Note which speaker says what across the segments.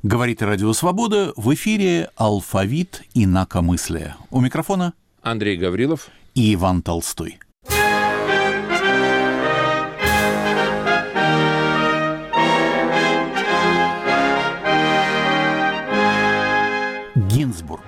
Speaker 1: Говорит Радио Свобода, в эфире «Алфавит инакомыслия». У микрофона
Speaker 2: Андрей Гаврилов
Speaker 1: и Иван Толстой. Гинзбург.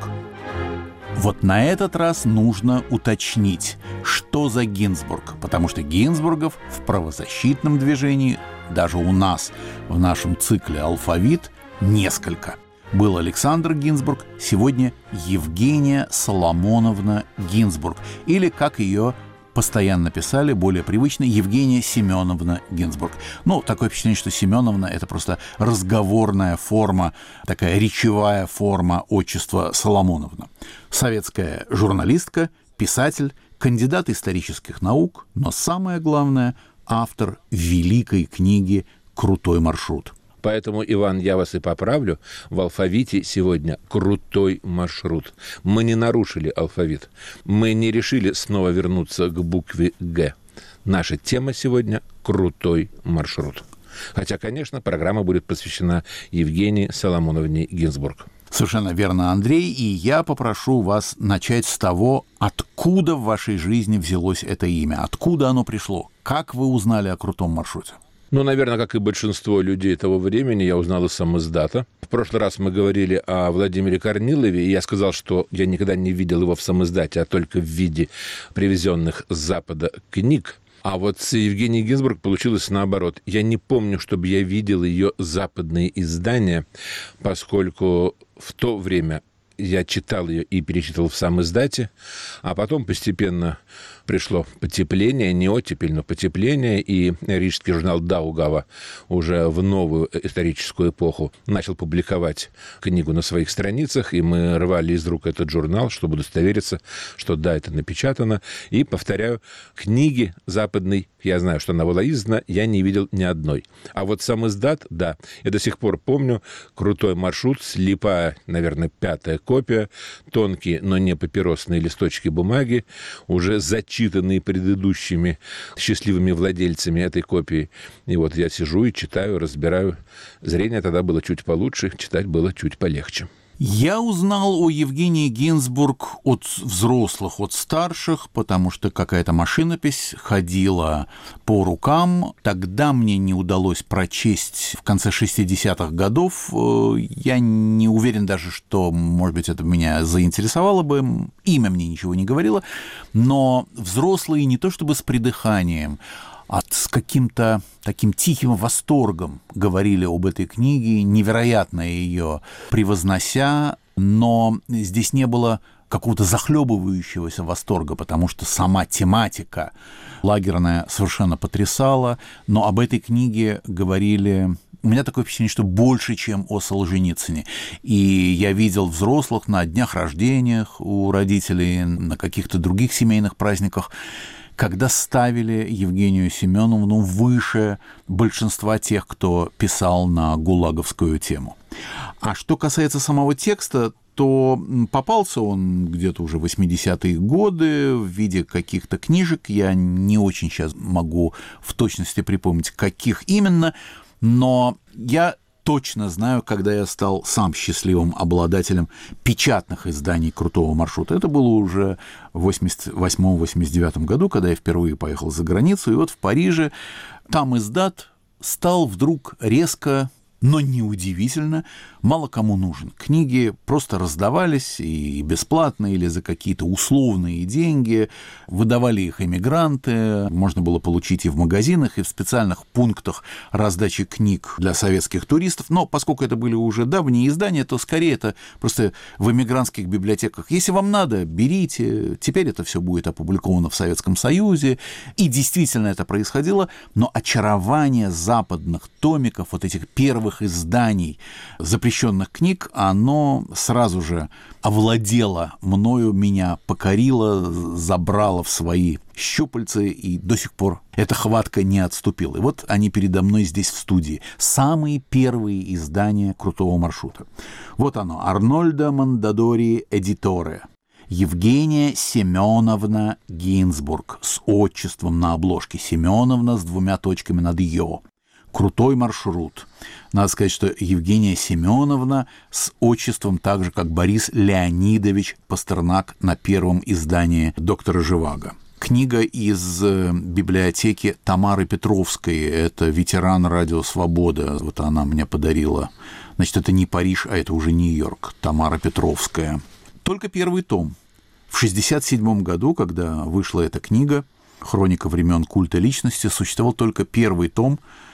Speaker 1: Вот на этот раз нужно уточнить, что за Гинзбург, потому что Гинзбургов в правозащитном движении, даже у нас, в нашем цикле «Алфавит», несколько. Был Александр Гинзбург, сегодня Евгения Соломоновна Гинзбург, или, как ее постоянно писали, более привычно, Евгения Семеновна Гинзбург. Такое впечатление, что Семеновна — это просто разговорная форма, такая речевая форма отчества Соломоновна. Советская журналистка, писатель, кандидат исторических наук, но самое главное — автор великой книги «Крутой маршрут».
Speaker 2: Поэтому, Иван, я вас и поправлю. В алфавите сегодня крутой маршрут. Мы не нарушили алфавит. Мы не решили снова вернуться к букве «Г». Наша тема сегодня – крутой маршрут. Хотя, конечно, программа будет посвящена Евгении Соломоновне Гинзбург.
Speaker 1: Совершенно верно, Андрей, и я попрошу вас начать с того, откуда в вашей жизни взялось это имя, откуда оно пришло, как вы узнали о крутом маршруте.
Speaker 2: Наверное, как и большинство людей того времени, я узнал из самиздата. В прошлый раз мы говорили о Владимире Корнилове, и я сказал, что я никогда не видел его в самиздате, а только в виде привезенных с Запада книг. А вот с Евгенией Гинзбург получилось наоборот. Я не помню, чтобы я видел ее западные издания, поскольку в то время я читал ее и перечитывал в самиздате, а потом постепенно пришло потепление, не оттепель, но потепление, и рижский журнал «Даугава» уже в новую историческую эпоху начал публиковать книгу на своих страницах, и мы рвали из рук этот журнал, чтобы удостовериться, что да, это напечатано. И, повторяю, книги западной, я знаю, что она была издана, я не видел ни одной. А вот самиздат, да, я до сих пор помню, крутой маршрут, слепая, наверное, 5-я копия, тонкие, но не папиросные листочки бумаги, уже зачитанные предыдущими счастливыми владельцами этой копии. И вот я сижу и читаю, разбираю. Зрение тогда было чуть получше, читать было чуть полегче.
Speaker 1: Я узнал о Евгении Гинзбург от взрослых, от старших, потому что какая-то машинопись ходила по рукам. Тогда мне не удалось прочесть в конце 60-х годов. Я не уверен даже, что, может быть, это меня заинтересовало бы. Имя мне ничего не говорило. Но взрослые не то чтобы с придыханием, а с каким-то таким тихим восторгом говорили об этой книге, невероятно ее превознося, но здесь не было какого-то захлебывающегося восторга, потому что сама тематика лагерная совершенно потрясала, но об этой книге говорили... У меня такое впечатление, что больше, чем о Солженицыне. И я видел взрослых на днях рождениях у родителей, на каких-то других семейных праздниках, когда ставили Евгению Семеновну выше большинства тех, кто писал на гулаговскую тему. А что касается самого текста, то попался он где-то уже в 80-е годы в виде каких-то книжек. Я не очень сейчас могу в точности припомнить, каких именно, но я точно знаю, когда я стал сам счастливым обладателем печатных изданий «Крутого маршрута». Это было уже в 88-89 году, когда я впервые поехал за границу. И вот в Париже там издат стал вдруг резко, но неудивительно, мало кому нужен. Книги просто раздавались и бесплатно, или за какие-то условные деньги. Выдавали их эмигранты. Можно было получить и в магазинах, и в специальных пунктах раздачи книг для советских туристов. Но поскольку это были уже давние издания, то скорее это просто в эмигрантских библиотеках. Если вам надо, берите. Теперь это все будет опубликовано в Советском Союзе. И действительно это происходило. Но очарование западных томиков, вот этих первых изданий запрещенных книг, оно сразу же овладело мною, меня покорило, забрало в свои щупальцы, и до сих пор эта хватка не отступила. И вот они передо мной здесь в студии. Самые первые издания «Крутого маршрута». Вот оно. Арнольдо Мондадори Эдиторе. Евгения Семеновна Гинзбург с отчеством на обложке. Семеновна с 2 точками над «ё». Крутой маршрут. Надо сказать, что Евгения Семеновна с отчеством так же, как Борис Леонидович Пастернак на первом издании «Доктора Живаго». Книга из библиотеки Тамары Петровской. Это ветеран «Радио Свобода». Вот она мне подарила. Значит, это не Париж, а это уже Нью-Йорк. Тамара Петровская. Только первый том. В 1967 году, когда вышла эта книга «Хроника времен культа личности», существовал только первый том.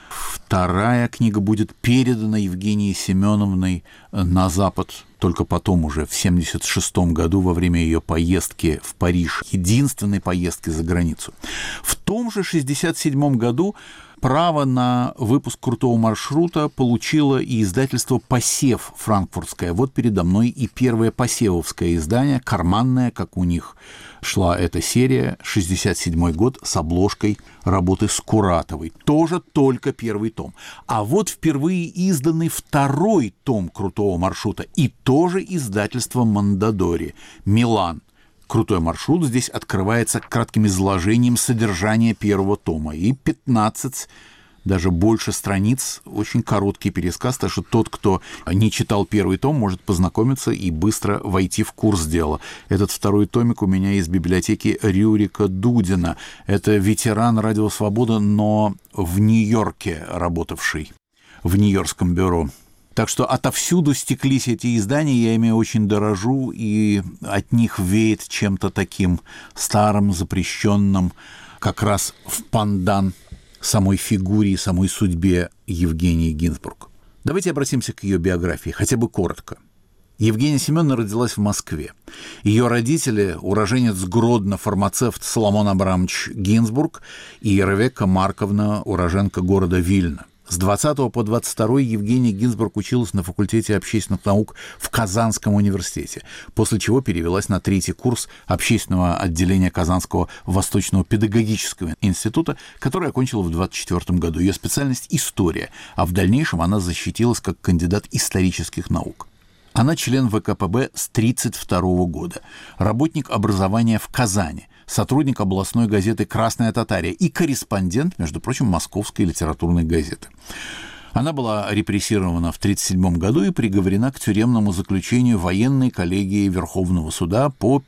Speaker 1: Вторая книга будет передана Евгении Семеновной на Запад только потом уже, в 1976 году, во время ее поездки в Париж, единственной поездки за границу. В том же 1967 году право на выпуск «Крутого маршрута» получило и издательство «Посев» франкфуртское. Вот передо мной и первое посевовское издание, карманное, как у них шла эта серия, 1967 год, с обложкой работы Скуратовой. Тоже только первый том. А вот впервые изданный второй том «Крутого маршрута», и тоже издательство Мондадори, Милан. «Крутой маршрут» здесь открывается кратким изложением содержания первого тома. И 15, даже больше страниц, очень короткий пересказ, так что тот, кто не читал первый том, может познакомиться и быстро войти в курс дела. Этот второй томик у меня из библиотеки Рюрика Дудина. Это ветеран «Радио Свобода», но в Нью-Йорке работавший, в Нью-Йоркском бюро. Так что отовсюду стеклись эти издания, я ими очень дорожу, и от них веет чем-то таким старым, запрещенным, как раз в пандан самой фигуре и самой судьбе Евгении Гинзбург. Давайте обратимся к ее биографии, хотя бы коротко. Евгения Семеновна родилась в Москве. Ее родители – уроженец Гродно, фармацевт Соломон Абрамович Гинзбург и Ревекка Марковна, уроженка города Вильна. С 20 по 22 Евгения Гинзбург училась на факультете общественных наук в Казанском университете, после чего перевелась на 3-й курс общественного отделения Казанского Восточного педагогического института, который окончила в 24 году. Ее специальность – история, а в дальнейшем она защитилась как кандидат исторических наук. Она член ВКПБ с 1932 года, работник образования в Казани, сотрудник областной газеты «Красная Татария» и корреспондент, между прочим, Московской литературной газеты. Она была репрессирована в 1937 году и приговорена к тюремному заключению военной коллегии Верховного суда по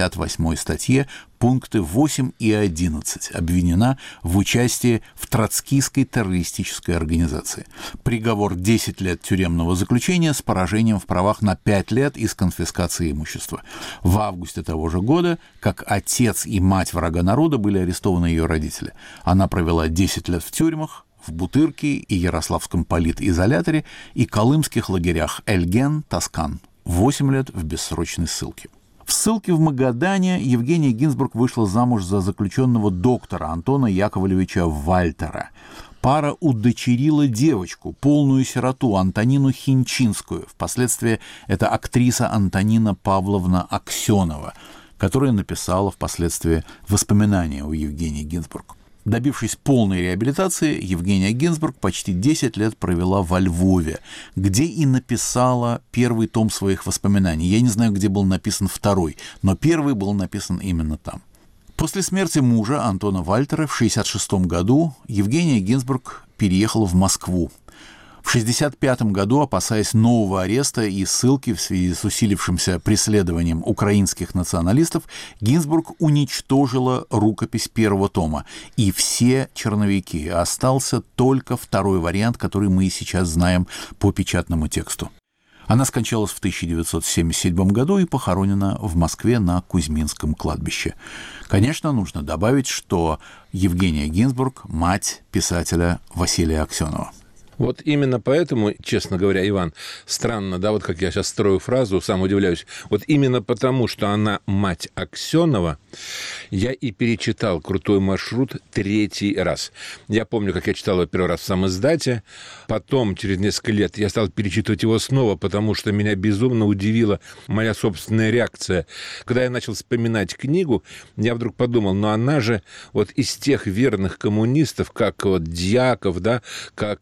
Speaker 1: 58 статье, пункты 8 и 11, обвинена в участии в троцкистской террористической организации. Приговор 10 лет тюремного заключения с поражением в правах на 5 лет и с конфискацией имущества. В августе того же года, как отец и мать врага народа, были арестованы ее родители. Она провела 10 лет в тюрьмах, в Бутырке и Ярославском политизоляторе и колымских лагерях Эльген, Тоскан, 8 лет в бессрочной ссылке. В ссылке в Магадане Евгения Гинзбург вышла замуж за заключенного доктора Антона Яковлевича Вальтера. Пара удочерила девочку, полную сироту, Антонину Хинчинскую. Впоследствии это актриса Антонина Павловна Аксенова, которая написала впоследствии воспоминания о Евгении Гинзбург. Добившись полной реабилитации, Евгения Гинзбург почти 10 лет провела во Львове, где и написала первый том своих воспоминаний. Я не знаю, где был написан второй, но первый был написан именно там. После смерти мужа Антона Вальтера в 1966 году Евгения Гинзбург переехала в Москву. В 1965 году, опасаясь нового ареста и ссылки в связи с усилившимся преследованием украинских националистов, Гинзбург уничтожила рукопись первого тома и все черновики. Остался только второй вариант, который мы и сейчас знаем по печатному тексту. Она скончалась в 1977 году и похоронена в Москве на Кузьминском кладбище. Конечно, нужно добавить, что Евгения Гинзбург – мать писателя Василия Аксенова.
Speaker 2: Вот именно поэтому, честно говоря, Иван, странно, да, вот как я сейчас строю фразу, сам удивляюсь, вот именно потому, что она мать Аксенова, я и перечитал «Крутой маршрут» 3-й раз. Я помню, как я читал его первый раз в самиздате, потом, через несколько лет, я стал перечитывать его снова, потому что меня безумно удивила моя собственная реакция. Когда я начал вспоминать книгу, я вдруг подумал, ну она же вот из тех верных коммунистов, как вот Дьяков, да, как Борис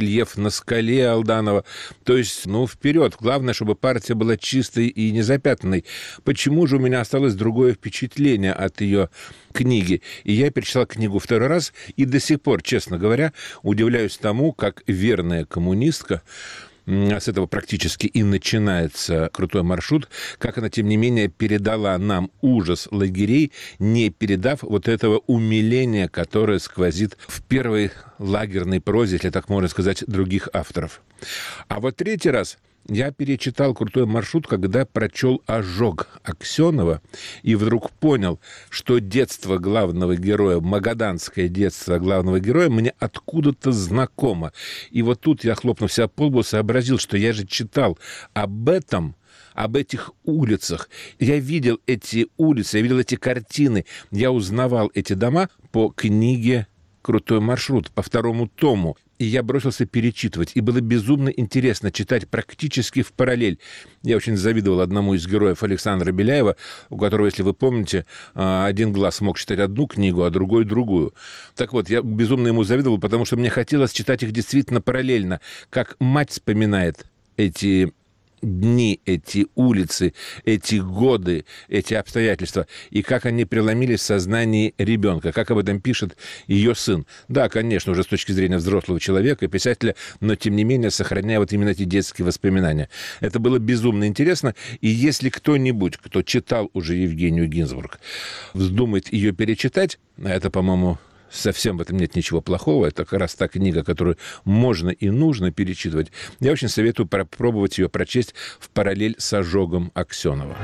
Speaker 2: рельеф на скале Алданова. То есть, вперед. Главное, чтобы партия была чистой и незапятнанной. Почему же у меня осталось другое впечатление от ее книги? И я перечитал книгу второй раз, и до сих пор, честно говоря, удивляюсь тому, как верная коммунистка, с этого практически и начинается «Крутой маршрут», как она, тем не менее, передала нам ужас лагерей, не передав вот этого умиления, которое сквозит в первой лагерной прозе, если так можно сказать, других авторов. А вот третий раз я перечитал «Крутой маршрут», когда прочел «Ожог» Аксенова, и вдруг понял, что детство главного героя, магаданское детство главного героя, мне откуда-то знакомо. И вот тут я, хлопнув себя по лбу, сообразил, что я же читал об этом, об этих улицах. Я видел эти улицы, я видел эти картины, я узнавал эти дома по книге «Крутой маршрут», по второму тому. И я бросился перечитывать. И было безумно интересно читать практически в параллель. Я очень завидовал одному из героев Александра Беляева, у которого, если вы помните, один глаз мог читать одну книгу, а другой другую. Так вот, я безумно ему завидовал, потому что мне хотелось читать их действительно параллельно. Как мать вспоминает эти дни, эти улицы, эти годы, эти обстоятельства, и как они преломились в сознании ребенка, как об этом пишет ее сын. Да, конечно, уже с точки зрения взрослого человека, писателя, но, тем не менее, сохраняя вот именно эти детские воспоминания. Это было безумно интересно, и если кто-нибудь, кто читал уже Евгению Гинзбург, вздумает ее перечитать, а это, по-моему, совсем в этом нет ничего плохого. Это как раз та книга, которую можно и нужно перечитывать. Я очень советую попробовать ее прочесть в параллель с «Ожогом» Аксенова.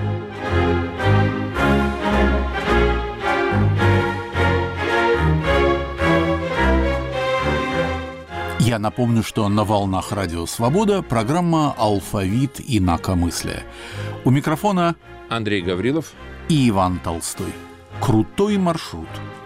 Speaker 1: Я напомню, что на волнах Радио Свобода программа «Алфавит инакомыслия». У микрофона
Speaker 2: Андрей Гаврилов
Speaker 1: и Иван Толстой. Крутой маршрут.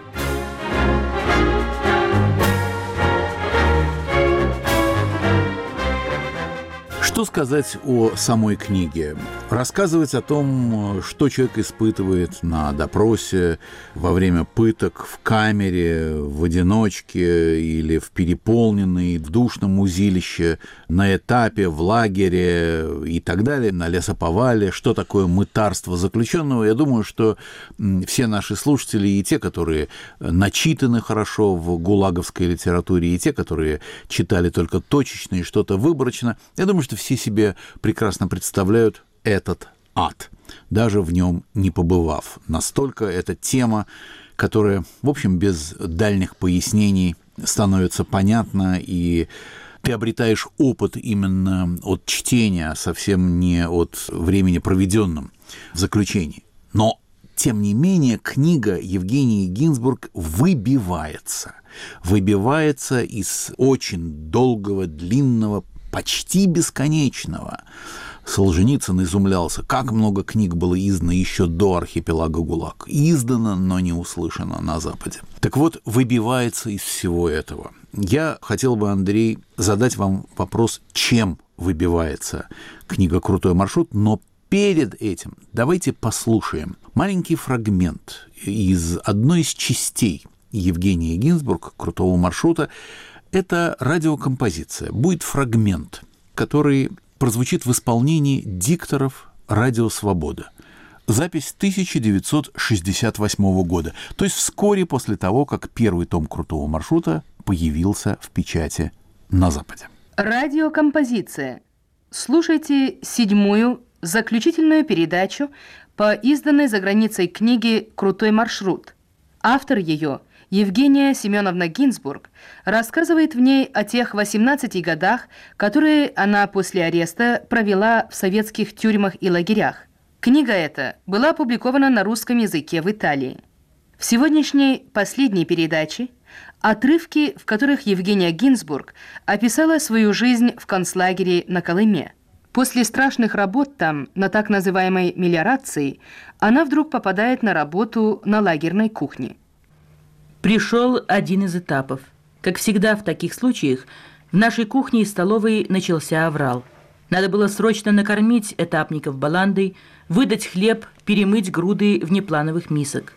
Speaker 1: Что сказать о самой книге? Рассказывать о том, что человек испытывает на допросе, во время пыток, в камере, в одиночке или в переполненной, в душном узилище, на этапе, в лагере и так далее, на лесоповале, что такое мытарство заключенного. Я думаю, что все наши слушатели, и те, которые начитаны хорошо в гулаговской литературе, и те, которые читали только точечно и что-то выборочно, я думаю, что все себе прекрасно представляют этот ад, даже в нем не побывав. Настолько эта тема, которая, в общем, без дальних пояснений становится понятна, и ты обретаешь опыт именно от чтения, совсем не от времени, проведенном в заключении. Но, тем не менее, книга Евгении Гинзбург выбивается из очень долгого, длинного, почти бесконечного. Солженицын изумлялся, как много книг было издано еще до архипелага ГУЛАГ. Издано, но не услышано на Западе. Так вот, выбивается из всего этого. Я хотел бы, Андрей, задать вам вопрос, чем выбивается книга «Крутой маршрут», но перед этим давайте послушаем маленький фрагмент из одной из частей Евгении Гинзбург «Крутого маршрута». Это радиокомпозиция. Будет фрагмент, который прозвучит в исполнении дикторов «Радио Свобода». Запись 1968 года, то есть вскоре после того, как первый том «Крутого маршрута» появился в печати на Западе.
Speaker 3: Радиокомпозиция. Слушайте 7-ю, заключительную передачу по изданной за границей книге «Крутой маршрут». Автор ее – Евгения Семеновна Гинзбург рассказывает в ней о тех 18 годах, которые она после ареста провела в советских тюрьмах и лагерях. Книга эта была опубликована на русском языке в Италии. В сегодняшней последней передаче отрывки, в которых Евгения Гинзбург описала свою жизнь в концлагере на Колыме. После страшных работ там, на так называемой мелиорации, она вдруг попадает на работу на лагерной кухне.
Speaker 4: Пришел один из этапов. Как всегда в таких случаях, в нашей кухне и столовой начался аврал. Надо было срочно накормить этапников баландой, выдать хлеб, перемыть груды внеплановых мисок.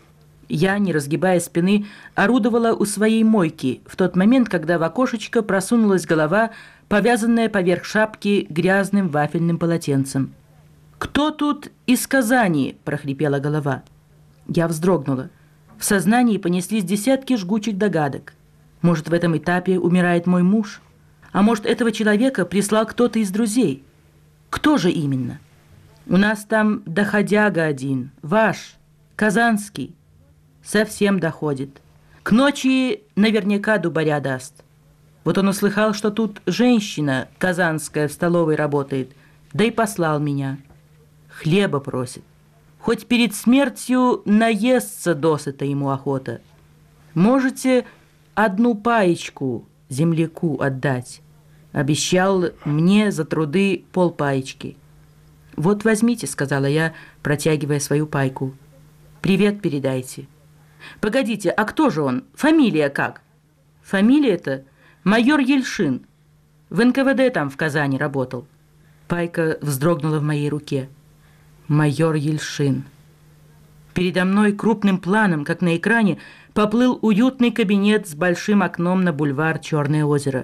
Speaker 4: Я, не разгибая спины, орудовала у своей мойки в тот момент, когда в окошечко просунулась голова, повязанная поверх шапки грязным вафельным полотенцем. «Кто тут из Казани?» – прохрипела голова. Я вздрогнула. В сознании понеслись десятки жгучих догадок. Может, в этом этапе умирает мой муж? А может, этого человека прислал кто-то из друзей? Кто же именно? У нас там доходяга один, ваш, казанский. Совсем доходит. К ночи наверняка дубаря даст. Вот он услыхал, что тут женщина казанская в столовой работает, да и послал меня. Хлеба просит. Хоть перед смертью наесться досыта ему охота. Можете одну паечку земляку отдать. Обещал мне за труды полпаечки. «Вот возьмите», — сказала я, протягивая свою пайку. «Привет передайте». «Погодите, а кто же он? Фамилия как?» «Фамилия-то майор Ельшин. В НКВД там в Казани работал». Пайка вздрогнула в моей руке. Майор Ельшин. Передо мной крупным планом, как на экране, поплыл уютный кабинет с большим окном на бульвар Черное озеро.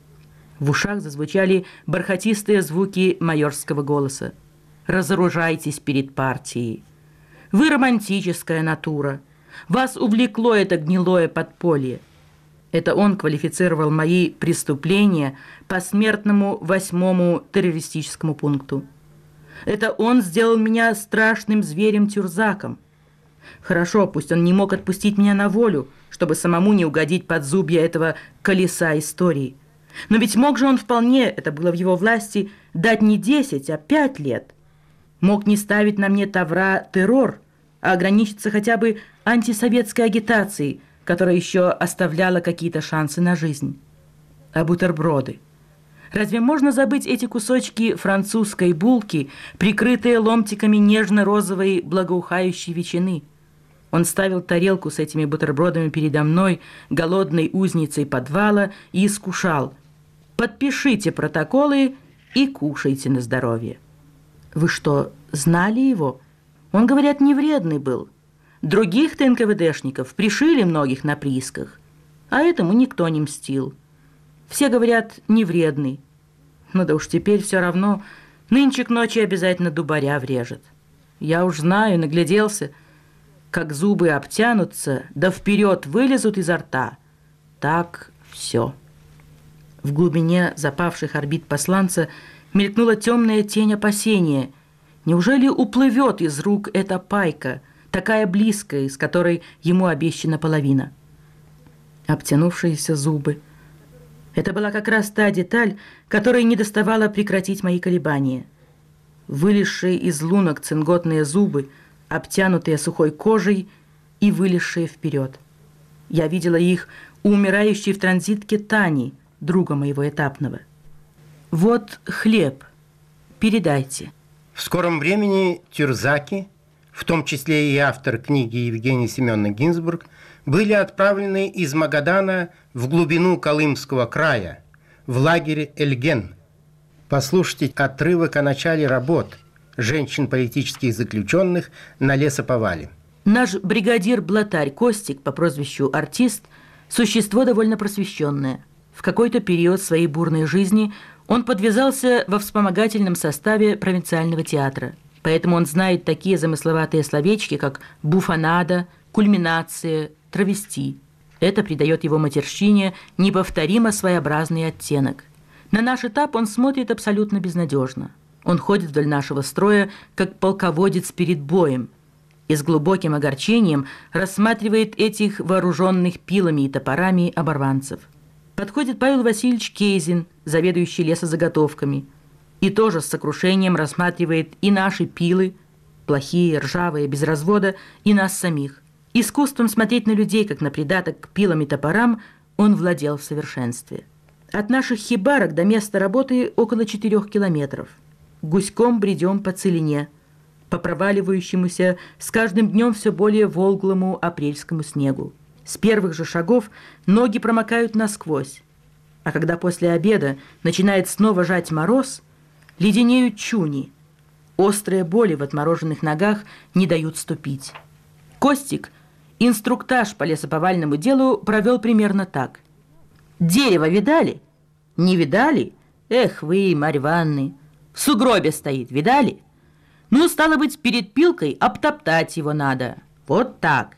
Speaker 4: В ушах зазвучали бархатистые звуки майорского голоса. «Разоружайтесь перед партией. Вы романтическая натура. Вас увлекло это гнилое подполье». Это он квалифицировал мои преступления по смертному 8-му террористическому пункту. Это он сделал меня страшным зверем-тюрзаком. Хорошо, пусть он не мог отпустить меня на волю, чтобы самому не угодить под зубья этого колеса истории. Но ведь мог же он вполне, это было в его власти, дать не 10, а 5 лет. Мог не ставить на мне тавра террор, а ограничиться хотя бы антисоветской агитацией, которая еще оставляла какие-то шансы на жизнь. А бутерброды? Разве можно забыть эти кусочки французской булки, прикрытые ломтиками нежно-розовой благоухающей ветчины? Он ставил тарелку с этими бутербродами передо мной, голодной узницей подвала, и искушал: «Подпишите протоколы и кушайте на здоровье». Вы что, знали его? Он, говорят, не вредный был. Других-то НКВДшников пришили многих на приисках, а этому никто не мстил. Все говорят, не вредный. Ну да уж теперь все равно, нынче к ночи обязательно дубаря врежет. Я уж знаю, нагляделся, как зубы обтянутся, да вперед вылезут изо рта. Так все. В глубине запавших орбит посланца мелькнула темная тень опасения. Неужели уплывет из рук эта пайка, такая близкая, из которой ему обещана половина? Обтянувшиеся зубы. Это была как раз та деталь, которой не доставало прекратить мои колебания. Вылезшие из лунок цинготные зубы, обтянутые сухой кожей и вылезшие вперед. Я видела их у умирающей в транзитке Тани, друга моего этапного. «Вот хлеб. Передайте».
Speaker 5: В скором времени тюрзаки, в том числе и автор книги Евгения Семеновна Гинзбург, были отправлены из Магадана в глубину Колымского края, в лагерь Эльген. Послушайте отрывок о начале работ женщин политических заключенных на лесоповале.
Speaker 4: Наш бригадир-блатарь Костик по прозвищу Артист – существо довольно просвещенное. В какой-то период своей бурной жизни он подвязался во вспомогательном составе провинциального театра. Поэтому он знает такие замысловатые словечки, как буфонада, кульминация, травести. Это придает его матерщине неповторимо своеобразный оттенок. На наш этап он смотрит абсолютно безнадежно. Он ходит вдоль нашего строя, как полководец перед боем, и с глубоким огорчением рассматривает этих вооруженных пилами и топорами оборванцев. Подходит Павел Васильевич Кейзин, заведующий лесозаготовками, и тоже с сокрушением рассматривает и наши пилы, плохие, ржавые, без развода, и нас самих. Искусством смотреть на людей, как на придаток к пилам и топорам, он владел в совершенстве. От наших хибарок до места работы около 4 километров. Гуськом бредем по целине, по проваливающемуся с каждым днем все более волглому апрельскому снегу. С первых же шагов ноги промокают насквозь, а когда после обеда начинает снова жать мороз, леденеют чуни. Острые боли в отмороженных ногах не дают ступить. Костик Инструктаж по лесоповальному делу провел примерно так. «Дерево видали? Не видали? Эх вы, Марья Ивановна, в сугробе стоит, видали? Ну, стало быть, перед пилкой обтоптать его надо. Вот так».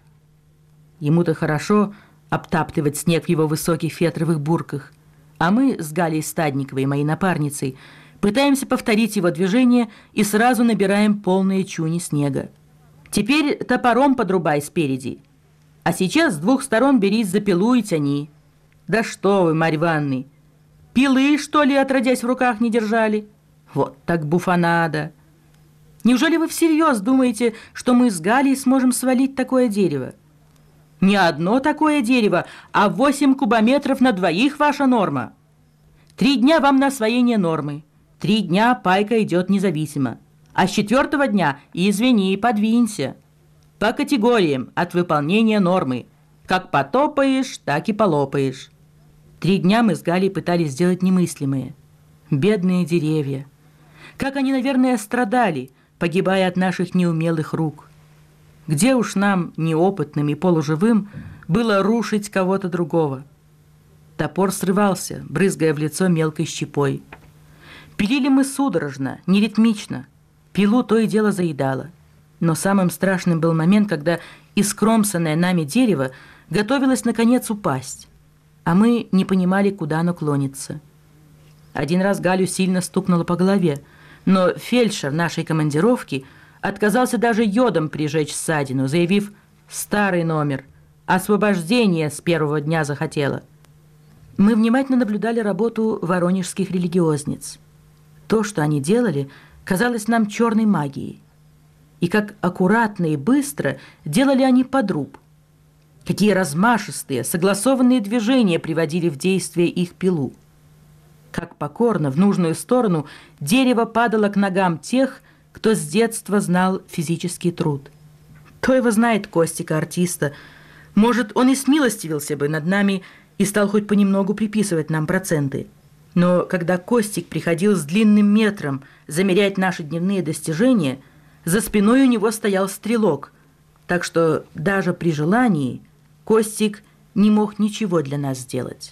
Speaker 4: Ему-то хорошо обтаптывать снег в его высоких фетровых бурках, а мы с Галей Стадниковой, моей напарницей, пытаемся повторить его движение и сразу набираем полные чуни снега. Теперь топором подрубай спереди, а сейчас с двух сторон берись за пилу и тяни. Да что вы, Марья Ивановна, пилы, что ли, отродясь в руках не держали? Вот так буфанада. Неужели вы всерьез думаете, что мы с Галей сможем свалить такое дерево? Не одно такое дерево, а 8 кубометров на двоих ваша норма. 3 дня вам на освоение нормы. 3 дня пайка идет независимо. А с 4-го дня, извини, подвинься. По категориям от выполнения нормы. Как потопаешь, так и полопаешь. 3 дня мы с Галей пытались сделать немыслимое. Бедные деревья. Как они, наверное, страдали, погибая от наших неумелых рук. Где уж нам, неопытным и полуживым, было рушить кого-то другого? Топор срывался, брызгая в лицо мелкой щепой. Пилили мы судорожно, неритмично. Пилу то и дело заедало. Но самым страшным был момент, когда искромсанное нами дерево готовилось, наконец, упасть, а мы не понимали, куда оно клонится. Один раз Галю сильно стукнуло по голове, но фельдшер нашей командировки отказался даже йодом прижечь ссадину, заявив: «Старый номер, освобождение с 1-го дня захотела». Мы внимательно наблюдали работу воронежских религиозниц. То, что они делали, казалось нам черной магией. И как аккуратно и быстро делали они подруб. Какие размашистые, согласованные движения приводили в действие их пилу. Как покорно в нужную сторону дерево падало к ногам тех, кто с детства знал физический труд. Кто его знает, Костика-артиста, может, он и смилостивился бы над нами и стал хоть понемногу приписывать нам проценты. Но когда Костик приходил с длинным метром замерять наши дневные достижения, за спиной у него стоял стрелок, так что даже при желании Костик не мог ничего для нас сделать.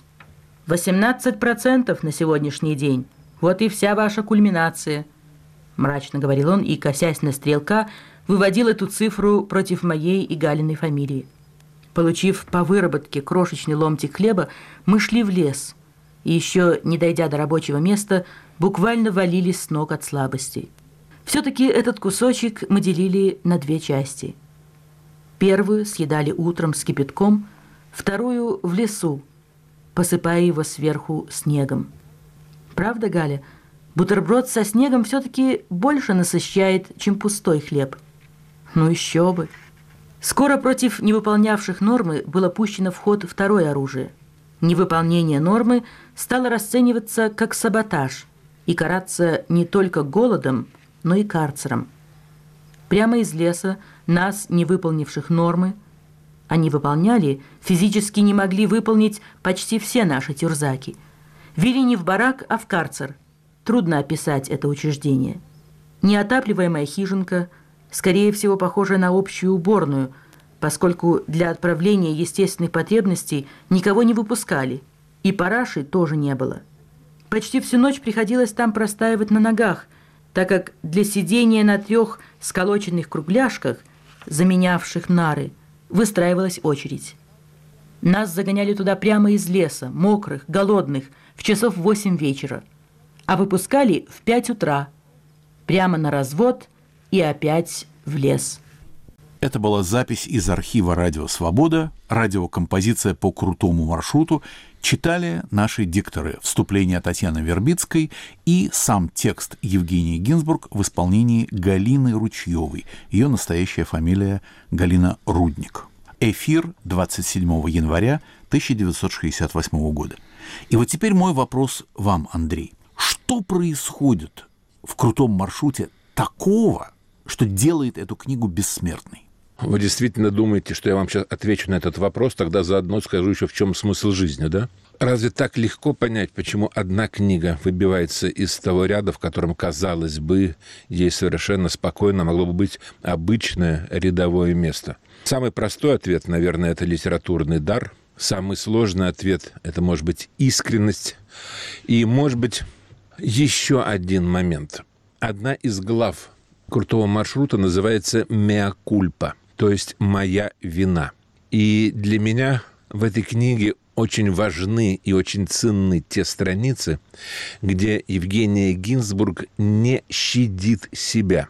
Speaker 4: 18% на сегодняшний день. Вот и вся ваша кульминация, мрачно говорил он и, косясь на стрелка, выводил эту цифру против моей и Галиной фамилии. Получив по выработке крошечный ломтик хлеба, мы шли в лес и, еще не дойдя до рабочего места, буквально валились с ног от слабости. Все-таки этот кусочек мы делили на 2 части. Первую съедали утром с кипятком, вторую в лесу, посыпая его сверху снегом. Правда, Галя, бутерброд со снегом все-таки больше насыщает, чем пустой хлеб. Ну еще бы. Скоро против невыполнявших нормы было пущено в ход второе оружие. Невыполнение нормы стало расцениваться как саботаж и караться не только голодом, но и карцером. Прямо из леса нас, не выполнивших нормы, они выполняли, физически не могли выполнить почти все наши тюрзаки, вели не в барак, а в карцер. Трудно описать это учреждение. Неотапливаемая хижинка, скорее всего, похожая на общую уборную, поскольку для отправления естественных потребностей никого не выпускали, и параши тоже не было. Почти всю ночь приходилось там простаивать на ногах, так как для сидения на 3 сколоченных кругляшках, заменявших нары, выстраивалась очередь. Нас загоняли туда прямо из леса, мокрых, голодных, в часов 8 вечера, а выпускали в 5 утра, прямо на развод и опять в лес.
Speaker 1: Это была запись из архива «Радио Свобода», радиокомпозиция по крутому маршруту. Читали наши дикторы: вступление Татьяны Вербицкой и сам текст Евгении Гинзбург в исполнении Галины Ручьевой. Ее настоящая фамилия Галина Рудник. Эфир 27 января 1968 года. И вот теперь мой вопрос вам, Андрей. Что происходит в крутом маршруте такого, что делает эту книгу бессмертной?
Speaker 2: Вы действительно думаете, что я вам сейчас отвечу на этот вопрос, тогда заодно скажу еще, в чем смысл жизни, да? Разве так легко понять, почему одна книга выбивается из того ряда, в котором, казалось бы, ей совершенно спокойно могло бы быть обычное рядовое место? Самый простой ответ, наверное, это литературный дар. Самый сложный ответ – это, может быть, искренность. И, может быть, еще один момент. Одна из глав «Крутого маршрута» называется «Меа кульпа», то есть «Моя вина». И для меня в этой книге очень важны и очень ценны те страницы, где Евгения Гинзбург не щадит себя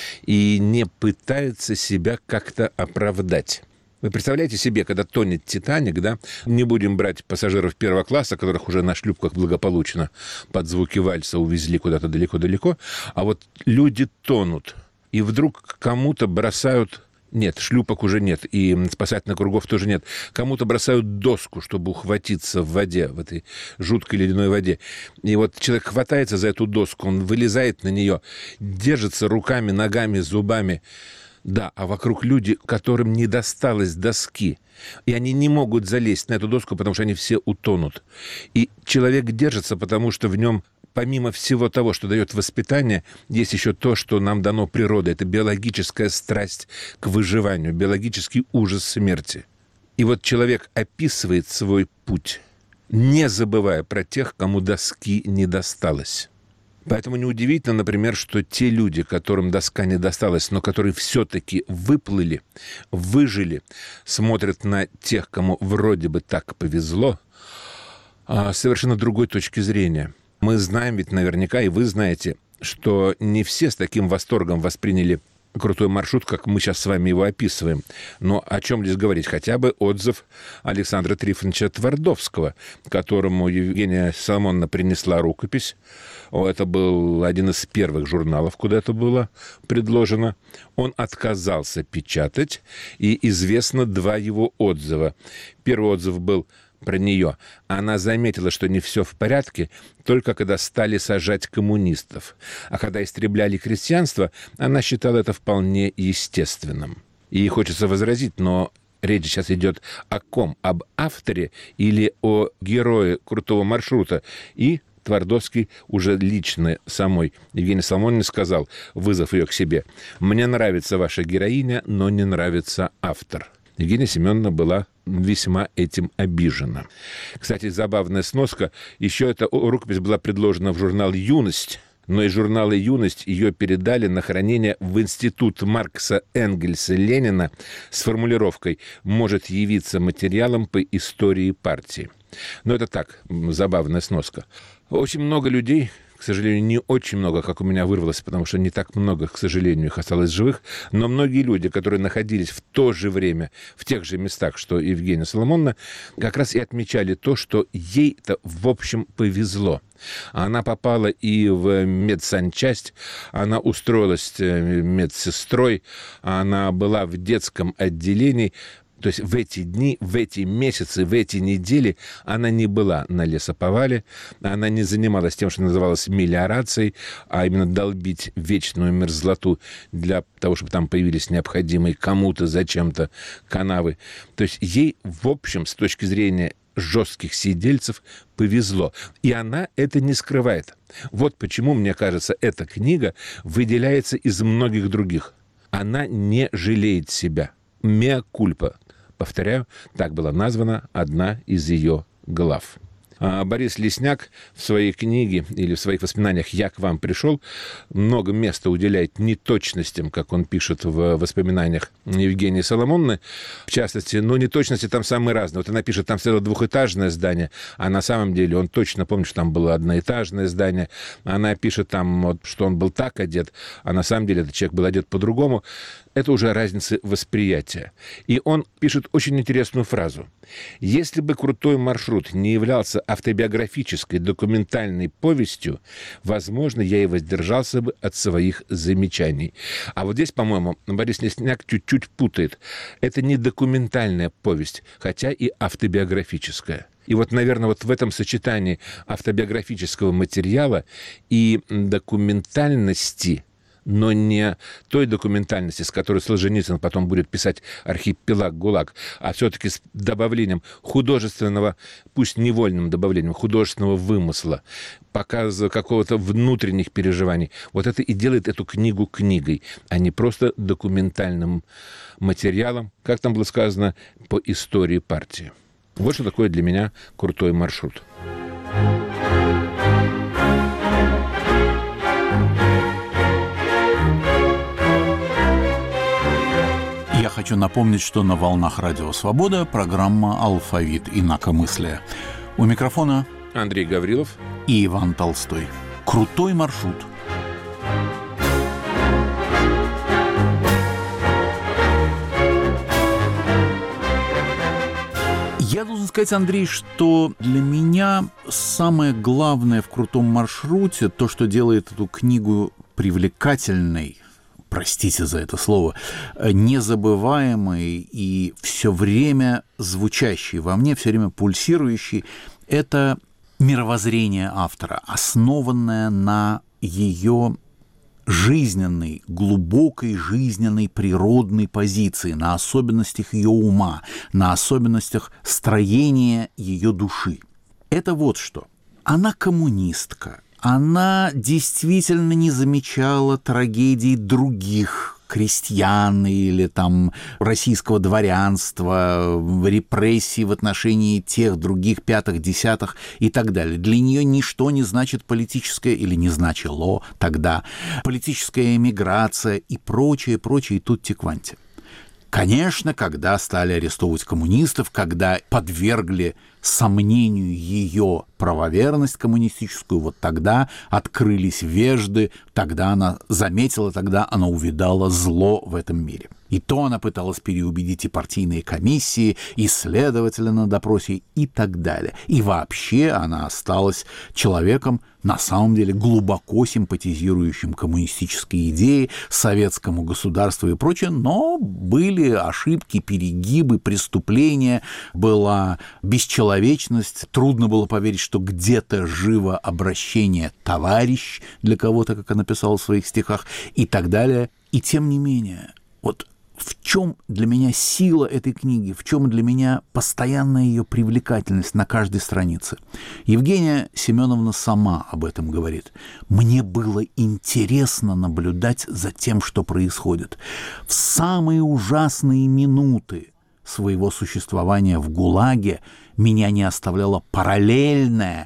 Speaker 2: и не пытается себя как-то оправдать. Вы представляете себе, когда тонет «Титаник», да, не будем брать пассажиров первого класса, которых уже на шлюпках благополучно под звуки вальса увезли куда-то далеко-далеко, а вот люди тонут, и вдруг кому-то бросают... Нет, шлюпок уже нет, и спасательных кругов тоже нет. Кому-то бросают доску, чтобы ухватиться в воде, в этой жуткой ледяной воде. И вот человек хватается за эту доску, он вылезает на нее, держится руками, ногами, зубами. Да, а вокруг люди, которым не досталось доски. И они не могут залезть на эту доску, потому что они все утонут. И человек держится, потому что в нем, помимо всего того, что дает воспитание, есть еще то, что нам дано природой. Это биологическая страсть к выживанию, биологический ужас смерти. И вот человек описывает свой путь, не забывая про тех, кому доски не досталось. Поэтому неудивительно, например, что те люди, которым доска не досталась, но которые все-таки выплыли, выжили, смотрят на тех, кому вроде бы так повезло, совершенно другой точки зрения. Мы знаем ведь наверняка, и вы знаете, что не все с таким восторгом восприняли крутой маршрут, как мы сейчас с вами его описываем. Но о чем здесь говорить? Хотя бы отзыв Александра Трифоновича Твардовского, которому Евгения Соломоновна принесла рукопись. Это был один из первых журналов, куда это было предложено. Он отказался печатать, и известно два его отзыва. Первый отзыв был про нее. Она заметила, что не все в порядке, только когда стали сажать коммунистов. А когда истребляли крестьянство, она считала это вполне естественным. И хочется возразить, но речь сейчас идет о ком? Об авторе или о герое крутого маршрута? И Твардовский уже лично самой Евгении Соломоновне сказал, вызвав ее к себе: «Мне нравится ваша героиня, но не нравится автор». Евгения Семеновна была весьма этим обижена. Кстати, забавная сноска. Еще эта рукопись была предложена в журнал «Юность», но из журнала «Юность» ее передали на хранение в Институт Маркса, Энгельса, Ленина с формулировкой «может явиться материалом по истории партии». Но это так, забавная сноска. Очень много людей, к сожалению, не очень много, как у меня вырвалось, потому что не так много, к сожалению, их осталось живых, но многие люди, которые находились в то же время, в тех же местах, что Евгения Соломоновна, как раз и отмечали то, что ей-то, в общем, повезло. Она попала и в медсанчасть, она устроилась медсестрой, она была в детском отделении. То есть в эти дни, в эти месяцы, в эти недели она не была на лесоповале, она не занималась тем, что называлось мелиорацией, а именно долбить вечную мерзлоту для того, чтобы там появились необходимые кому-то зачем-то канавы. То есть ей, в общем, с точки зрения жестких сидельцев, повезло. И она это не скрывает. Вот почему, мне кажется, эта книга выделяется из многих других. Она не жалеет себя. «Меа кульпа». Повторяю, так была названа одна из ее глав. Борис Лесняк в своей книге или в своих воспоминаниях «Я к вам пришел» много места уделяет неточностям, как он пишет в воспоминаниях Евгении Соломоновны. В частности, неточности там самые разные. Вот она пишет, там стояло двухэтажное здание, а на самом деле он точно помнит, что там было одноэтажное здание. Она пишет там, вот, что он был так одет, а на самом деле этот человек был одет по-другому. Это уже разница восприятия. И он пишет очень интересную фразу. «Если бы крутой маршрут не являлся автобиографической документальной повестью, возможно, я и воздержался бы от своих замечаний». А вот здесь, по-моему, Борис Лесняк чуть-чуть путает. Это не документальная повесть, хотя и автобиографическая. И вот, наверное, вот в этом сочетании автобиографического материала и документальности но не той документальности, с которой Солженицын потом будет писать «Архипелаг ГУЛАГ», а все-таки с добавлением художественного, пусть невольным добавлением художественного вымысла, показа какого-то внутренних переживаний. Вот это и делает эту книгу книгой, а не просто документальным материалом, как там было сказано, по истории партии. Вот что такое для меня крутой маршрут.
Speaker 1: Я хочу напомнить, что на волнах Радио Свобода программа «Алфавит инакомыслия». У микрофона
Speaker 2: Андрей Гаврилов
Speaker 1: и Иван Толстой. Крутой маршрут. Я должен сказать, Андрей, что для меня самое главное в крутом маршруте, то, что делает эту книгу привлекательной, простите за это слово, незабываемой и все время звучащей во мне, все время пульсирующей, это мировоззрение автора, основанное на ее жизненной, глубокой жизненной природной позиции, на особенностях ее ума, на особенностях строения ее души. Это вот что. Она коммунистка. Она действительно не замечала трагедий других крестьян или там российского дворянства, репрессий в отношении тех, других, пятых, десятых и так далее. Для нее ничто не значит политическое, или не значило тогда, политическая эмиграция и прочее, и тутти-кванти. Конечно, когда стали арестовывать коммунистов, когда подвергли сомнению ее правоверность коммунистическую, вот тогда открылись вежды, тогда она заметила, тогда она увидала зло в этом мире. И то она пыталась переубедить и партийные комиссии, и следователя на допросе, и так далее. И вообще она осталась человеком, на самом деле, глубоко симпатизирующим коммунистической идее, советскому государству и прочее, но были ошибки, перегибы, преступления, была бесчеловечность, трудно было поверить, что где-то живо обращение «товарищ» для кого-то, как она писала в своих стихах, и так далее. И тем не менее, вот в чем для меня сила этой книги, в чем для меня постоянная ее привлекательность на каждой странице? Евгения Семеновна сама об этом говорит. Мне было интересно наблюдать за тем, что происходит. В самые ужасные минуты своего существования в ГУЛАГе меня не оставляла параллельная,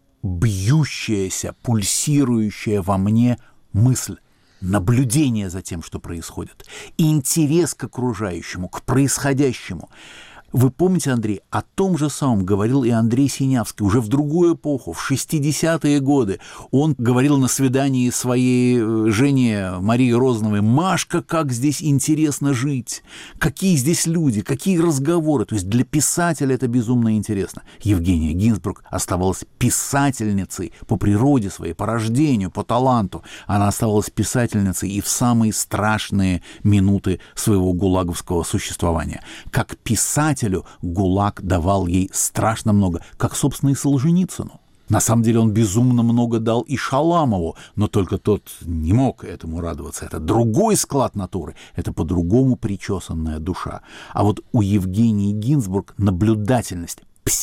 Speaker 1: бьющаяся, пульсирующая во мне мысль. Наблюдение за тем, что происходит, интерес к окружающему, к происходящему. Вы помните, Андрей, о том же самом говорил и Андрей Синявский уже в другую эпоху, в 60-е годы. Он говорил на свидании своей жене Марии Розановой: «Машка, как здесь интересно жить, какие здесь люди, какие разговоры». То есть для писателя это безумно интересно. Евгения Гинзбург оставалась писательницей по природе своей, по рождению, по таланту. Она оставалась писательницей и в самые страшные минуты своего гулаговского существования. Как писатель ГУЛАГ давал ей страшно много, как, собственно, и Солженицыну. На самом деле он безумно много дал и Шаламову, но только тот не мог этому радоваться. Это другой склад натуры, это по-другому причесанная душа. А вот у Евгении Гинзбург наблюдательность,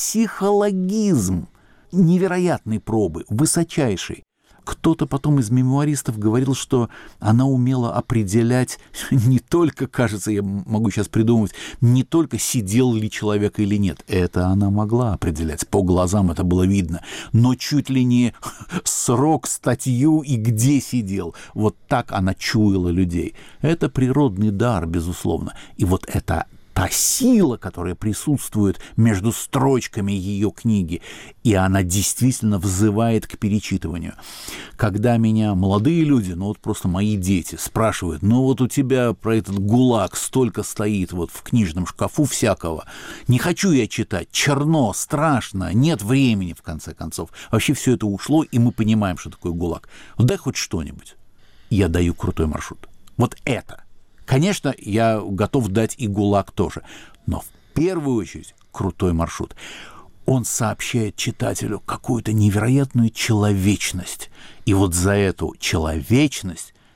Speaker 1: психологизм невероятной пробы, высочайший. Кто-то потом из мемуаристов говорил, что она умела определять не только, кажется, я могу сейчас придумать, не только сидел ли человек или нет. Это она могла определять. По глазам это было видно. Но чуть ли не срок, статью и где сидел. Вот так она чуяла людей. Это природный дар, безусловно. И вот это та сила, которая присутствует между строчками ее книги, и она действительно взывает к перечитыванию. Когда меня молодые люди, ну вот просто мои дети, спрашивают: ну вот у тебя про этот ГУЛАГ столько стоит вот в книжном шкафу всякого, не хочу я читать, черно, страшно, нет времени, в конце концов. Вообще все это ушло, и мы понимаем, что такое ГУЛАГ. Дай хоть что-нибудь. Я даю крутой маршрут. Вот это. Конечно, я готов дать и ГУЛАГ тоже, но в первую очередь крутой маршрут. Он сообщает читателю какую-то невероятную человечность. И вот за эту человечность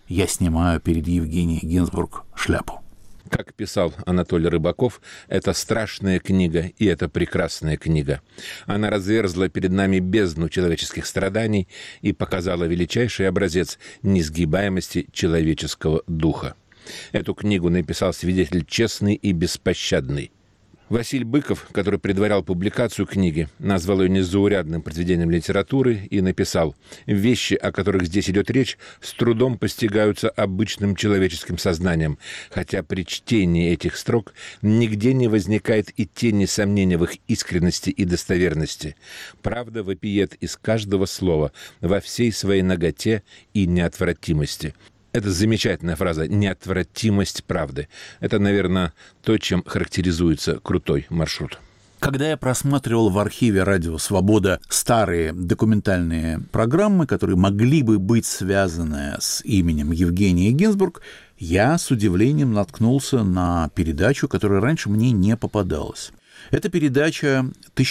Speaker 1: я снимаю перед Евгенией Гинзбург шляпу.
Speaker 2: Как писал Анатолий Рыбаков, это страшная книга, и это прекрасная книга. Она разверзла перед нами бездну человеческих страданий и показала величайший образец несгибаемости человеческого духа. Эту книгу написал свидетель честный и беспощадный. Василий Быков, который предварял публикацию книги, назвал ее незаурядным произведением литературы и написал: «Вещи, о которых здесь идет речь, с трудом постигаются обычным человеческим сознанием, хотя при чтении этих строк нигде не возникает и тени сомнения в их искренности и достоверности. Правда вопиет из каждого слова во всей своей наготе и неотвратимости». Это замечательная фраза «неотвратимость правды». Это, наверное, то, чем характеризуется крутой маршрут.
Speaker 1: Когда я просматривал в архиве «Радио Свобода» старые документальные программы, которые могли бы быть связаны с именем Евгении Гинзбург, я с удивлением наткнулся на передачу, которая раньше мне не попадалась. Это передача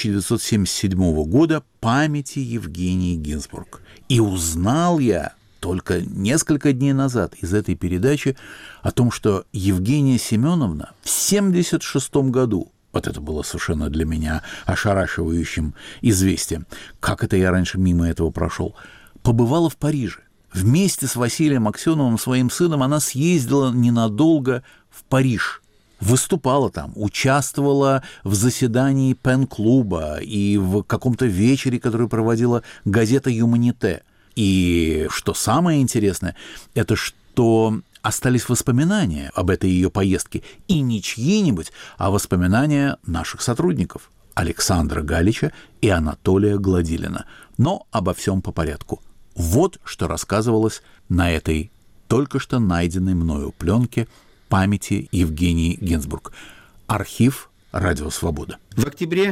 Speaker 1: 1977 года «Памяти Евгении Гинзбург». И узнал я только несколько дней назад из этой передачи о том, что Евгения Семеновна в 1976 году, вот это было совершенно для меня ошарашивающим известием, как это я раньше мимо этого прошел, побывала в Париже. Вместе с Василием Аксеновым, своим сыном, она съездила ненадолго в Париж. Выступала там, участвовала в заседании пен-клуба и в каком-то вечере, который проводила газета «Юманите». И что самое интересное, это что остались воспоминания об этой ее поездке, и не чьи-нибудь, а воспоминания наших сотрудников Александра Галича и Анатолия Гладилина. Но обо всем по порядку. Вот что рассказывалось на этой только что найденной мною пленке памяти Евгении Гинзбург. Архив «Радио Свобода».
Speaker 6: В октябре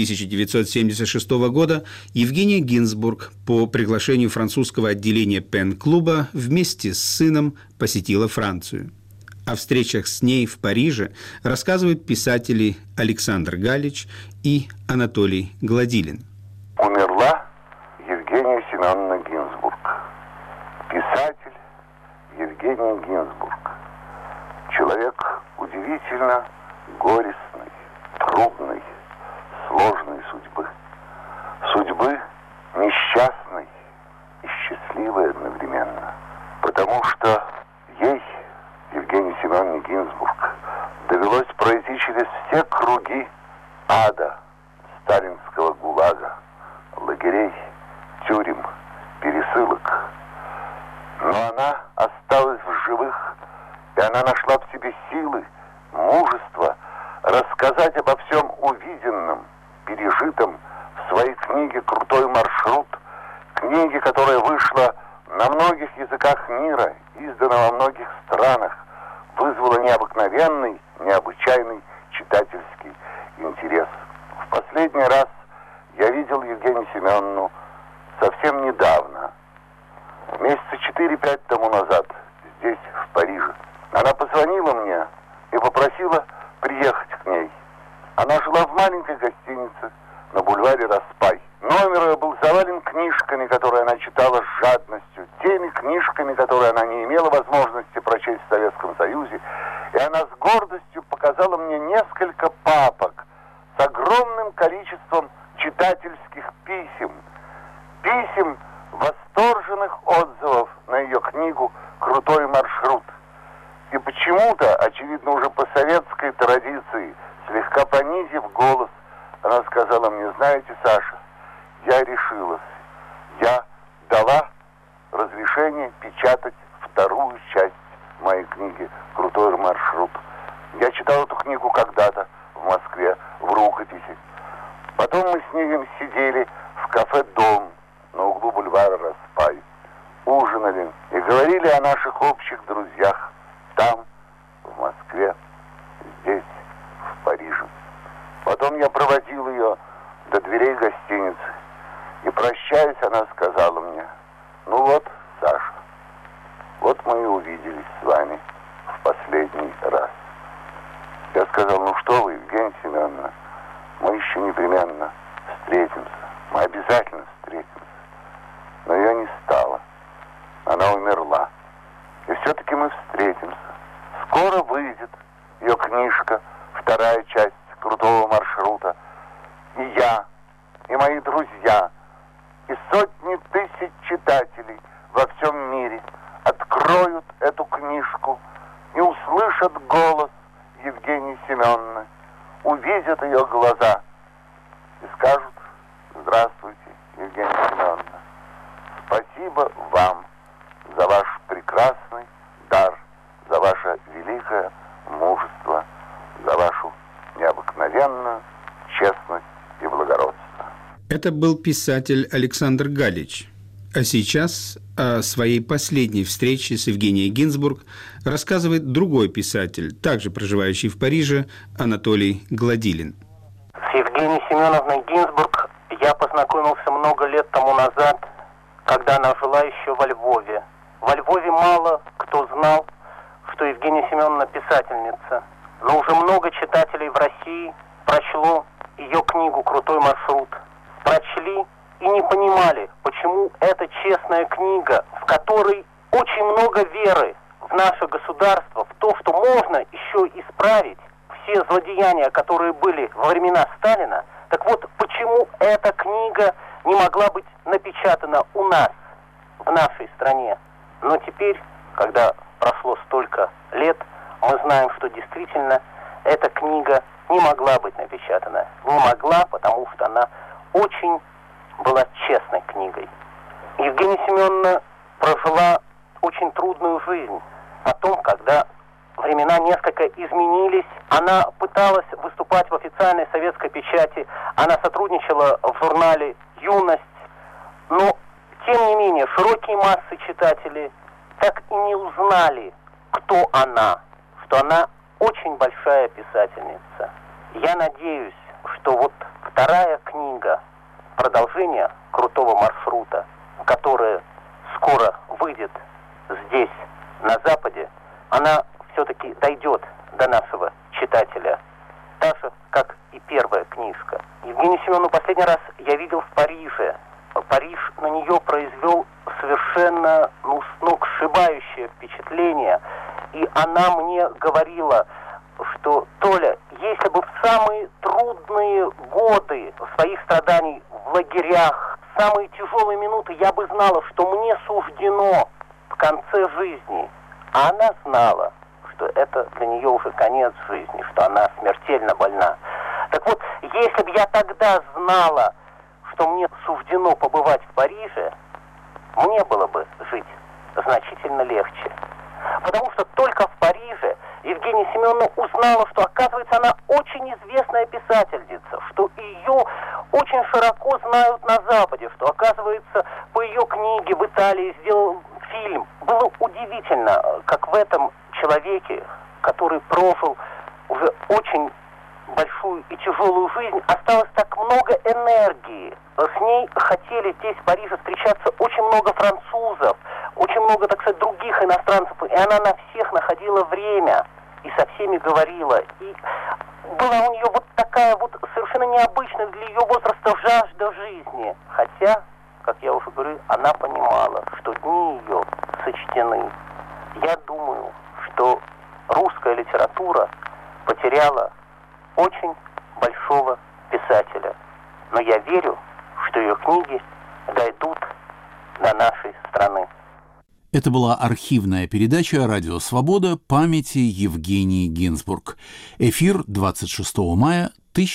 Speaker 6: 1976 года Евгения Гинзбург по приглашению французского отделения пен-клуба вместе с сыном посетила Францию. О встречах с ней в Париже рассказывают писатели Александр Галич и Анатолий Гладилин.
Speaker 7: Умерла Евгения Семеновна Гинзбург. Писатель Евгения Гинзбург. Человек удивительно горестный, трудный, сложной судьбы. Судьбы несчастной и счастливой одновременно. Потому что ей, Евгении Семеновне Гинзбург, довелось пройти через все круги ада, сталинского ГУЛАГа, лагерей, тюрем, пересылок. Но она осталась в живых, и она нашла в себе силы, мужество рассказать обо всем увиденном, пережитом в своей книге «Крутой маршрут», книге, которая вышла на многих языках мира, издана во многих странах, вызвала необыкновенный, необычайный читательский интерес. В последний раз я видел Евгению Семеновну совсем недавно, месяца 4-5 тому назад, здесь, в Париже. Она позвонила мне и попросила приехать к ней. Она жила в маленькой гостинице на бульваре Распай. Номер ее был завален книжками, которые она читала с жадностью, теми книжками, которые она не имела возможности прочесть в Советском Союзе. И она с гордостью показала мне несколько папок с огромным количеством читательских писем. Писем восторженных отзывов на ее книгу «Крутой маршрут». И почему-то, очевидно, уже по советской традиции, слегка понизив голос, она сказала мне: знаете, Саша, я решилась. Я дала разрешение печатать вторую часть моей книги «Крутой маршрут». Я читал эту книгу когда-то в Москве, в рукописи. Потом мы с ней сидели в кафе «Дом» на углу бульвара Распай, ужинали и говорили о наших общих друзьях там, в Москве, здесь, в Париже. Потом я проводил ее до дверей гостиницы. И, прощаясь, она сказала мне: ну вот, Саша, вот мы и увиделись с вами в последний раз. Я сказал: ну что вы, Евгения Семеновна, мы еще непременно встретимся. Мы обязательно встретимся. Но ее не стало. Она умерла. И все-таки мы встретимся. Скоро выйдет ее книжка, вторая часть крутого маршрута. И я, и мои друзья, и сотни тысяч читателей во всем мире откроют эту книжку и услышат голос Евгении Семеновны, увидят ее глаза и скажут: здравствуйте, Евгения Семеновна. Спасибо вам за ваш прекрасный дар, за ваше великое мужество, за вашу необыкновенную честность и благородство.
Speaker 6: Это был писатель Александр Галич. А сейчас о своей последней встрече с Евгенией Гинзбург рассказывает другой писатель, также проживающий в Париже, Анатолий Гладилин.
Speaker 8: С Евгенией Семеновной Гинзбург я познакомился много лет тому назад, когда она жила еще во Львове. Во Львове мало кто знал, что Евгения Семеновна писательница, но уже много читателей в России прочло ее книгу «Крутой маршрут». Прочли и не понимали, почему эта честная книга, в которой очень много веры в наше государство, в то, что можно еще исправить все злодеяния, которые были во времена Сталина. Так вот, почему эта книга не могла быть напечатана у нас, в нашей стране? Но теперь, когда прошло столько лет, мы знаем, что действительно эта книга не могла быть напечатана. Не могла, потому что она очень была честной книгой. Евгения Семеновна прожила очень трудную жизнь. Потом, когда времена несколько изменились, она пыталась выступать в официальной советской печати, она сотрудничала в журнале «Юность», но, тем не менее, широкие массы читателей так и не узнали, кто она, что она очень большая писательница. Я надеюсь, что вот вторая книга, продолжение «Крутого маршрута», которая скоро выйдет здесь, на Западе, она все-таки дойдет до нашего читателя, так же, как и первая книжка. Евгению Семеновну последний раз я видел в Париже. Париж на нее произвел совершенно сногсшибающее впечатление. И она мне говорила, что: Толя, если бы в самые трудные годы своих страданий в лагерях, в самые тяжелые минуты я бы знала, что мне суждено в конце жизни, а она знала, что это для нее уже конец жизни, что она смертельно больна. Так вот, если бы я тогда знала, что мне суждено побывать в Париже, мне было бы жить значительно легче. Потому что только в Париже Евгения Семеновна узнала, что, оказывается, она очень известная писательница, что ее очень широко знают на Западе, что, оказывается, по ее книге в Италии сделал фильм. Было удивительно, как в этом человеке, который прожил уже очень большую и тяжелую жизнь, осталось так много энергии. С ней хотели здесь, в Париже, встречаться очень много французов, очень много, так сказать, других иностранцев, и она на всех находила время и со всеми говорила. И была у нее вот такая вот совершенно необычная для ее возраста жажда жизни. Хотя, как я уже говорю, она понимала, что дни ее сочтены. Я думаю, что русская литература потеряла очень большого писателя. Но я верю, что ее книги дойдут до нашей страны.
Speaker 1: Это была архивная передача «Радио Свобода. Памяти Евгении Гинзбург». Эфир 26 мая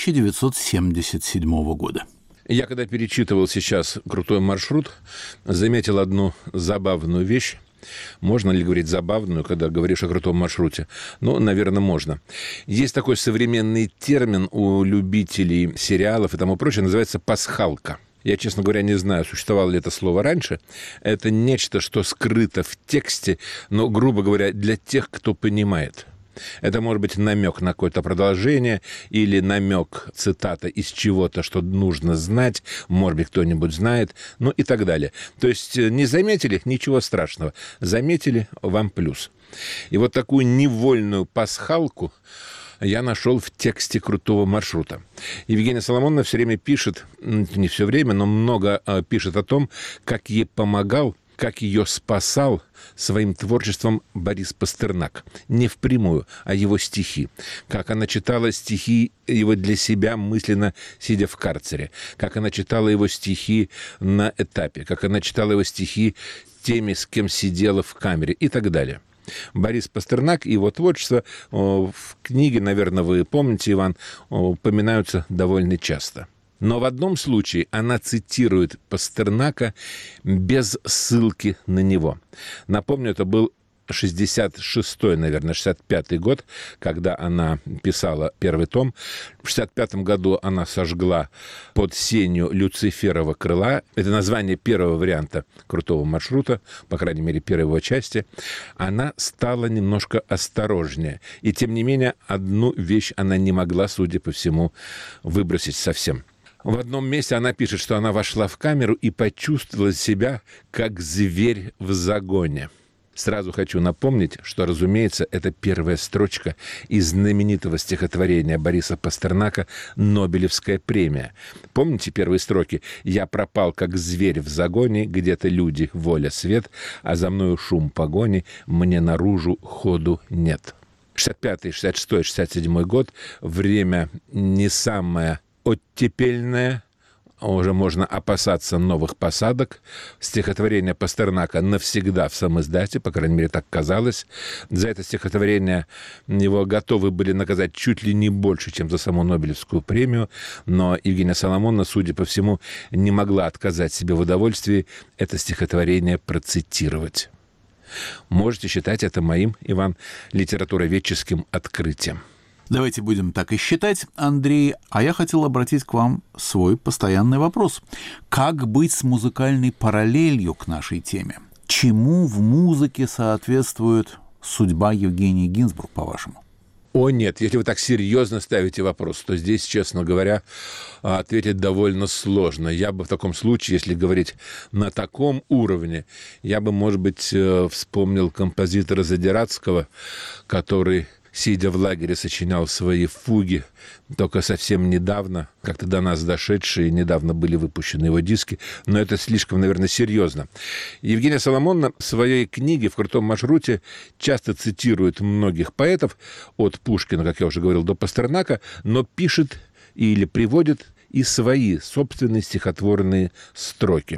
Speaker 1: 1977 года.
Speaker 2: Я, когда перечитывал сейчас «Крутой маршрут», заметил одну забавную вещь. Можно ли говорить забавную, когда говоришь о крутом маршруте? Ну, наверное, можно. Есть такой современный термин у любителей сериалов и тому прочее, называется «пасхалка». Я, честно говоря, не знаю, существовало ли это слово раньше. Это нечто, что скрыто в тексте, но, грубо говоря, для тех, кто понимает. Это может быть намек на какое-то продолжение или намек, цитата из чего-то, что нужно знать, может быть, кто-нибудь знает, ну и так далее. То есть не заметили, ничего страшного. Заметили, вам плюс. И вот такую невольную пасхалку я нашел в тексте «Крутого маршрута». Евгения Соломоновна все время пишет, не все время, но много пишет о том, как ей помогал, как ее спасал своим творчеством Борис Пастернак. Не впрямую, а его стихи. Как она читала стихи его для себя, мысленно сидя в карцере. Как она читала его стихи на этапе. Как она читала его стихи теми, с кем сидела в камере и так далее. Борис Пастернак и его творчество в книге, наверное, вы помните, Иван, упоминаются довольно часто. Но в одном случае она цитирует Пастернака без ссылки на него. Напомню, это был 66-й, наверное, 65-й год, когда она писала первый том. В 65-м году она сожгла под сенью Люциферова крыла. Это название первого варианта «Крутого маршрута», по крайней мере, первой его части. Она стала немножко осторожнее. И, тем не менее, одну вещь она не могла, судя по всему, выбросить совсем. В одном месте она пишет, что она вошла в камеру и почувствовала себя как зверь в загоне. Сразу хочу напомнить, что, разумеется, это первая строчка из знаменитого стихотворения Бориса Пастернака «Нобелевская премия». Помните первые строки? «Я пропал, как зверь в загоне, где-то люди, воля, свет, а за мною шум погони, мне наружу ходу нет». 65-й, 66-й, 67-й год, время не самое оттепельное, уже можно опасаться новых посадок. Стихотворение Пастернака навсегда в самиздате, по крайней мере, так казалось. За это стихотворение его готовы были наказать чуть ли не больше, чем за саму Нобелевскую премию, но Евгения Соломоновна, судя по всему, не могла отказать себе в удовольствии это стихотворение процитировать. Можете считать это моим, Иван, литературоведческим открытием.
Speaker 1: Давайте будем так и считать, Андрей. А я хотел обратить к вам свой постоянный вопрос. Как быть с музыкальной параллелью к нашей теме? Чему в музыке соответствует судьба Евгении Гинзбург, по-вашему?
Speaker 2: О нет, если вы так серьезно ставите вопрос, то здесь, честно говоря, ответить довольно сложно. Я бы в таком случае, если говорить на таком уровне, я бы, может быть, вспомнил композитора Задиратского, который, сидя в лагере, сочинял свои фуги, только совсем недавно, как-то до нас дошедшие, недавно были выпущены его диски, но это слишком, наверное, серьезно. Евгения Соломоновна в своей книге «В крутом маршруте» часто цитирует многих поэтов, от Пушкина, как я уже говорил, до Пастернака, но пишет или приводит и свои собственные стихотворные строки.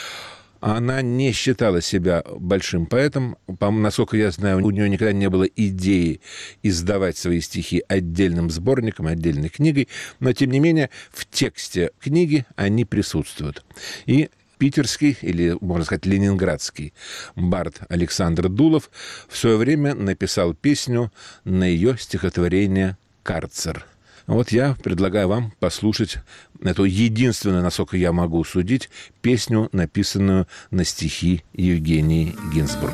Speaker 2: Она не считала себя большим поэтом. Насколько я знаю, у нее никогда не было идеи издавать свои стихи отдельным сборником, отдельной книгой, но, тем не менее, в тексте книги они присутствуют. И питерский, или, можно сказать, ленинградский бард Александр Дулов в свое время написал песню на ее стихотворение «Карцер». Вот я предлагаю вам послушать эту единственную, насколько я могу судить, песню, написанную на стихи Евгении Гинзбург.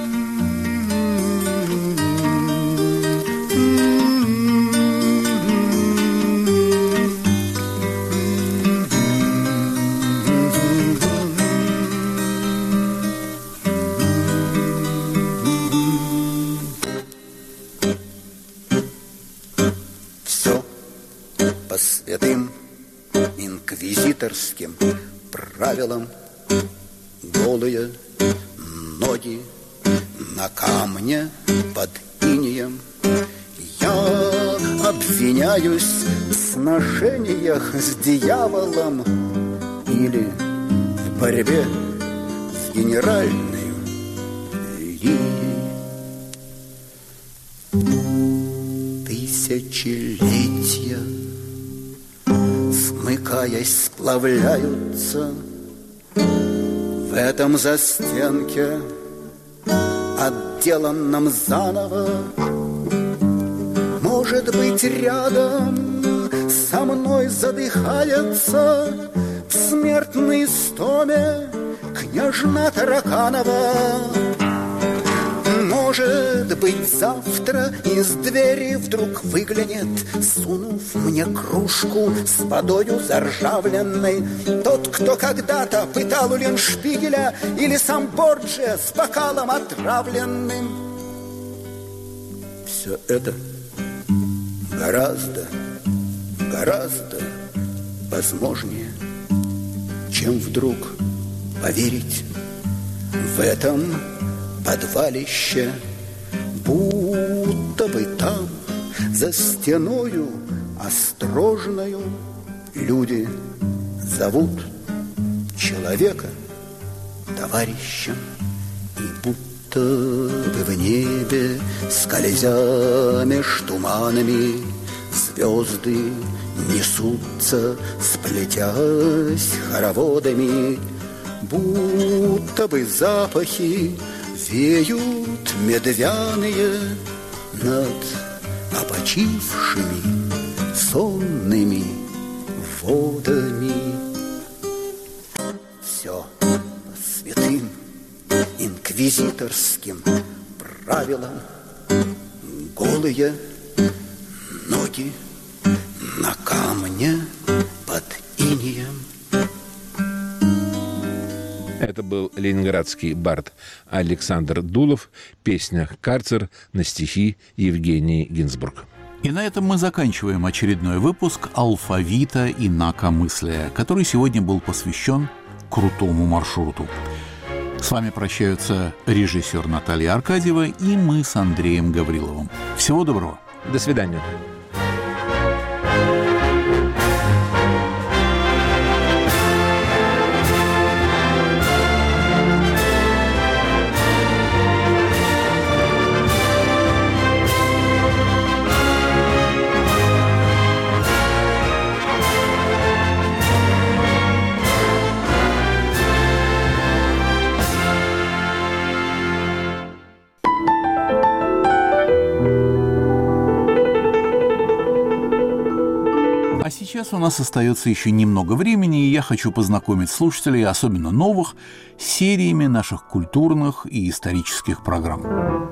Speaker 9: По святым инквизиторским правилам голые ноги на камне под инеем. Я обвиняюсь в сношениях с дьяволом или в борьбе с генеральной линией. Тысячелетия, смыкаясь, сплавляются в этом застенке, отделанном заново. Может быть, рядом со мной задыхается в смертной истоме княжна Тараканова. Может быть, завтра из двери вдруг выглянет, сунув мне кружку с водою заржавленной, тот, кто когда-то пытал у Леншпигеля, или сам Борджиа с бокалом отравленным. Все это гораздо возможнее, чем вдруг поверить в этом подвалище, будто бы там, за стеною острожною, люди зовут человека товарищем, и будто бы в небе, скользя меж туманами, звезды несутся, сплетясь хороводами, будто бы запахи веют медвяные над опочившими сонными водами. Все по святым инквизиторским правилам, голые ноги на камне под инеем.
Speaker 2: Это был ленинградский бард Александр Дулов, песня «Карцер» на стихи Евгении Гинзбург.
Speaker 1: И на этом мы заканчиваем очередной выпуск «Алфавита инакомыслия», который сегодня был посвящен крутому маршруту. С вами прощаются режиссер Наталья Аркадьева и мы с Андреем Гавриловым. Всего доброго.
Speaker 2: До свидания.
Speaker 1: Сейчас у нас остается еще немного времени, и я хочу познакомить слушателей, особенно новых, с сериями наших культурных и исторических программ.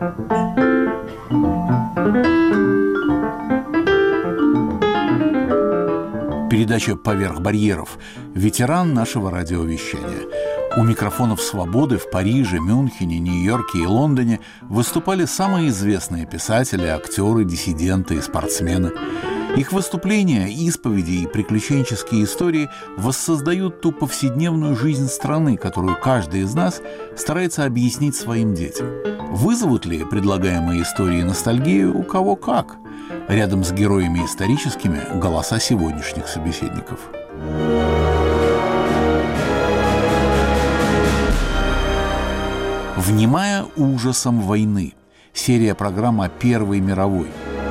Speaker 1: Передача «Поверх барьеров» – ветеран нашего радиовещания. У микрофонов «Свободы» в Париже, Мюнхене, Нью-Йорке и Лондоне выступали самые известные писатели, актеры, диссиденты и спортсмены. Их выступления, исповеди и приключенческие истории воссоздают ту повседневную жизнь страны, которую каждый из нас старается объяснить своим детям. Вызовут ли предлагаемые истории ностальгию у кого как? Рядом с героями историческими – голоса сегодняшних собеседников. «Внимая ужасом войны» – серия программ о Первой мировой.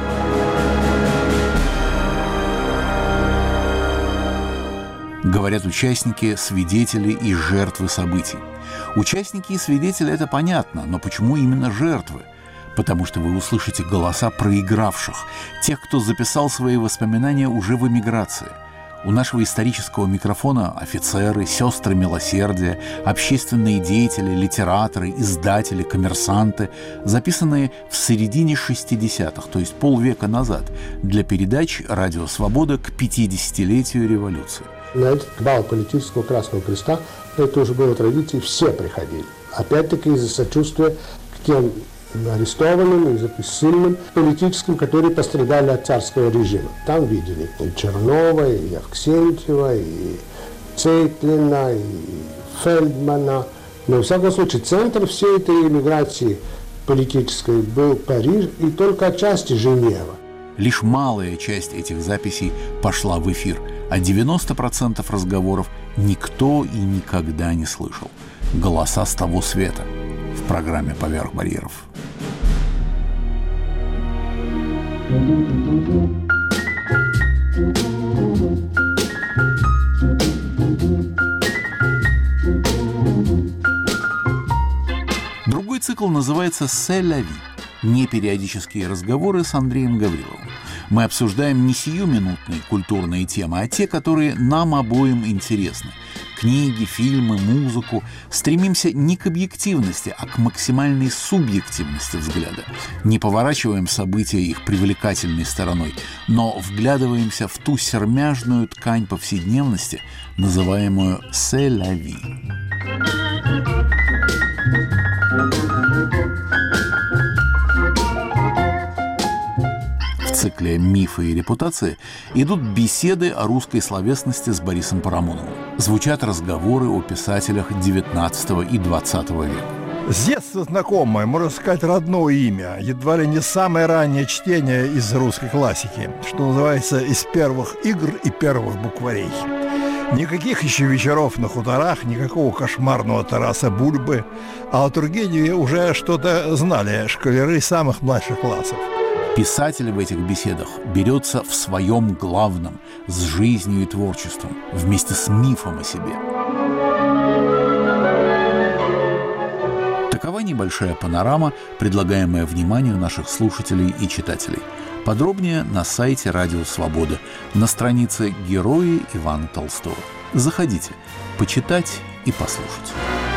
Speaker 1: Говорят участники, свидетели и жертвы событий. Участники и свидетели – это понятно, но почему именно жертвы? Потому что вы услышите голоса проигравших, тех, кто записал свои воспоминания уже в эмиграции. У нашего исторического микрофона офицеры, сестры милосердия, общественные деятели, литераторы, издатели, коммерсанты, записанные в середине 60-х, то есть полвека назад, для передач «Радио Свобода» к 50-летию революции.
Speaker 10: На этот бал политического Красного Креста, это уже было традицией, все приходили. Опять-таки из-за сочувствия к тем арестованным, из-за ссыльным политическим, которые пострадали от царского режима. Там видели и Чернова, и Авксентьева, и Цейтлина, и Фельдмана. Но, во всяком случае, центр всей этой эмиграции политической был Париж и только отчасти Женева.
Speaker 1: Лишь малая часть этих записей пошла в эфир, а 90% разговоров никто и никогда не слышал. Голоса с того света в программе «Поверх барьеров». Другой цикл называется «C'est la vie» – непериодические разговоры с Андреем Гавриловым. Мы обсуждаем не сиюминутные культурные темы, а те, которые нам обоим интересны. Книги, фильмы, музыку. Стремимся не к объективности, а к максимальной субъективности взгляда. Не поворачиваем события их привлекательной стороной, но вглядываемся в ту сермяжную ткань повседневности, называемую «c'est la vie». В цикле «Мифы и репутации» идут беседы о русской словесности с Борисом Парамоновым. Звучат разговоры о писателях XIX и XX века.
Speaker 11: С детства знакомое, можно сказать, родное имя, едва ли не самое раннее чтение из русской классики, что называется, из первых игр и первых букварей. Никаких еще вечеров на хуторах, никакого кошмарного Тараса Бульбы, а о Тургеневе уже что-то знали школяры самых младших классов.
Speaker 1: Писатель в этих беседах берется в своем главном, с жизнью и творчеством, вместе с мифом о себе. Такова небольшая панорама, предлагаемая вниманию наших слушателей и читателей. Подробнее на сайте Радио Свобода, на странице «Герои Ивана Толстого». Заходите, почитать и послушать.